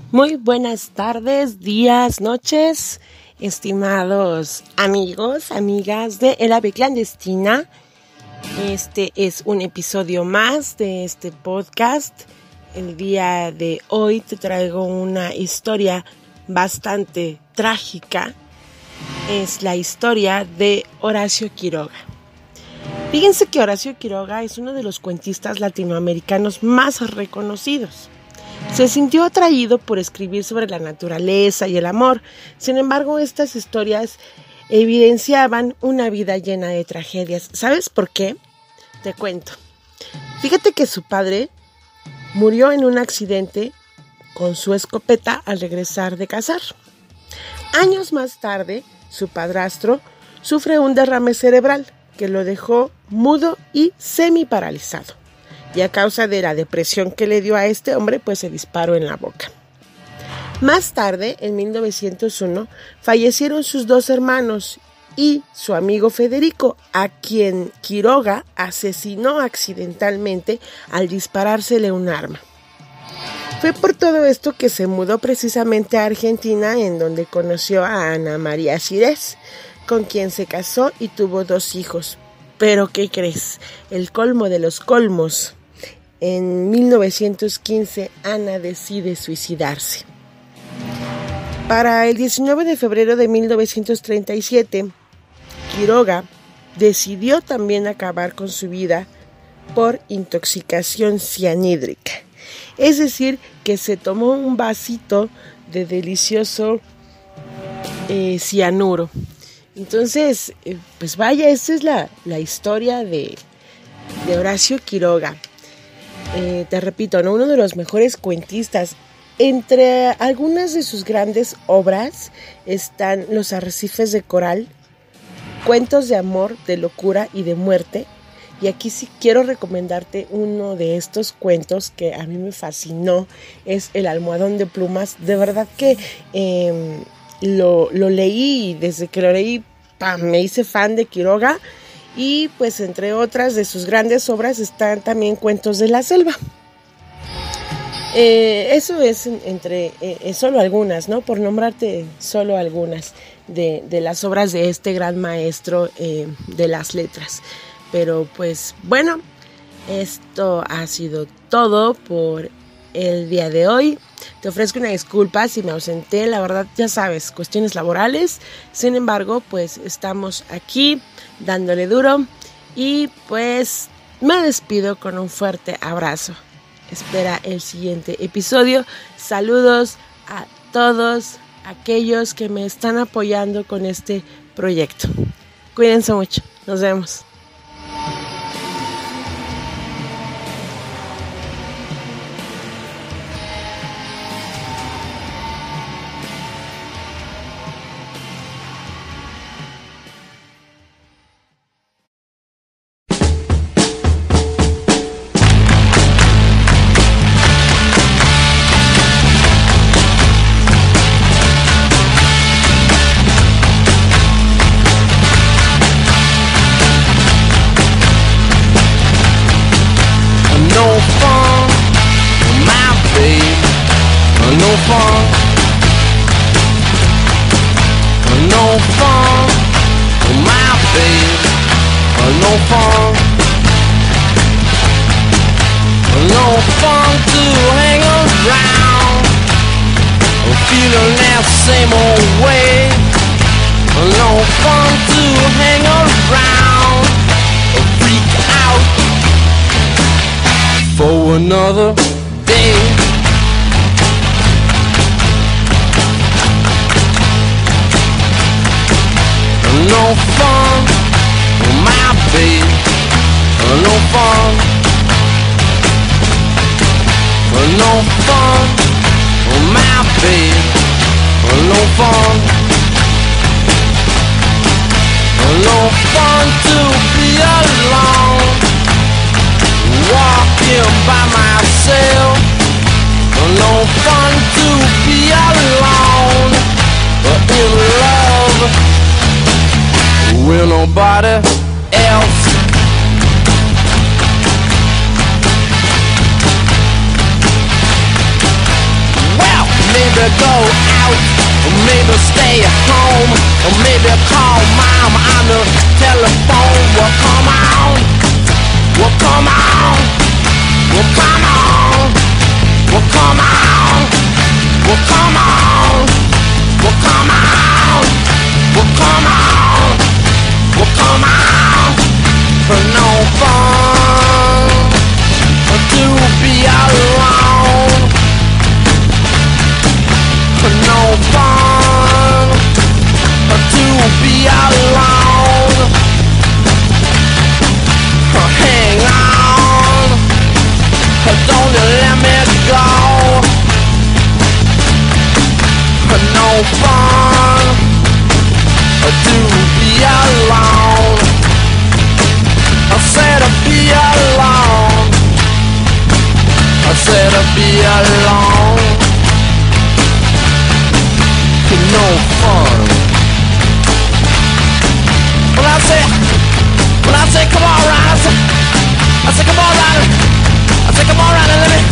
Muy buenas tardes, días, noches, estimados amigos, amigas de El Ave Clandestina. Este es un episodio más de este podcast. El día de hoy te traigo una historia bastante trágica. Es la historia de Horacio Quiroga. Fíjense que Horacio Quiroga es uno de los cuentistas latinoamericanos más reconocidos. Se sintió atraído por escribir sobre la naturaleza y el amor. Sin embargo, estas historias evidenciaban una vida llena de tragedias. ¿Sabes por qué? Te cuento. Fíjate que su padre murió en un accidente con su escopeta al regresar de cazar. Años más tarde, su padrastro sufre un derrame cerebral que lo dejó mudo y semi-paralizado. Y a causa de la depresión que le dio a este hombre, pues se disparó en la boca. Más tarde, en 1901, fallecieron sus dos hermanos y su amigo Federico, a quien Quiroga asesinó accidentalmente al disparársele un arma. Fue por todo esto que se mudó precisamente a Argentina, en donde conoció a Ana María Sirés, con quien se casó y tuvo 2 hijos. Pero, ¿qué crees? El colmo de los colmos. En 1915, Ana decide suicidarse. Para el 19 de febrero de 1937, Quiroga decidió también acabar con su vida por intoxicación cianhídrica. Es decir, que se tomó un vasito de delicioso cianuro. Entonces, pues vaya, esta es la historia de Horacio Quiroga. Te repito, ¿no? Uno de los mejores cuentistas. Entre algunas de sus grandes obras están Los arrecifes de coral, Cuentos de amor, de locura y de muerte. Y aquí sí quiero recomendarte uno de estos cuentos que a mí me fascinó, es El almohadón de plumas. De verdad que lo leí y desde que lo leí me hice fan de Quiroga. Y pues entre otras de sus grandes obras están también Cuentos de la selva. Eso es solo algunas, ¿no? Por nombrarte solo algunas de las obras de este gran maestro de las letras. Pero pues bueno, esto ha sido todo por el día de hoy. Te ofrezco una disculpa si me ausenté, la verdad ya sabes, cuestiones laborales. Sin embargo, pues estamos aquí dándole duro y pues me despido con un fuerte abrazo. Espera el siguiente episodio. Saludos a todos aquellos que me están apoyando con este proyecto. Cuídense mucho. Nos vemos. No fun to hang around, feeling that same old way. No fun to hang around, freak out for another day. No fun, my babe. No fun. No fun, my babe. No fun. No fun to be alone, walking by myself. No fun to be alone, but in love with nobody else. Well, maybe stay at home, or maybe call mom on the telephone. Well, come on, well, come on, well, come on, well, come on, well, come on, well, come on, well, come on, well, come on, for no fun to be alone, for no fun to be alone. Hang on, don't you let me go. No fun to be alone. I said to be alone. I said to be alone. No fun. When I say come on, Ryan, I say come on, Ryan. I say come on, Ryan, let me